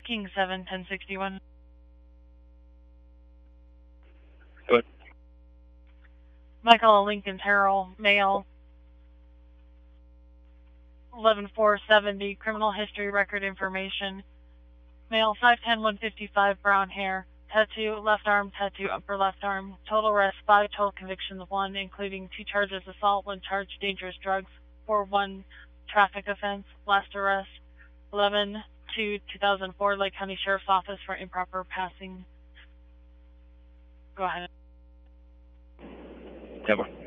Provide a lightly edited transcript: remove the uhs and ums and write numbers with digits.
King 7, 1061. Go ahead. Michael Lincoln Terrell, male, 11470, criminal history record information. Male, 5'10", 155, brown hair. Tattoo, left arm, tattoo, upper left arm. Total arrests, 5, total convictions, 1, including 2 charges assault, 1 charge dangerous drugs, 4-1 traffic offense. Last arrest, 11/2/2004, Lake County Sheriff's Office for improper passing. Go ahead. 10-4.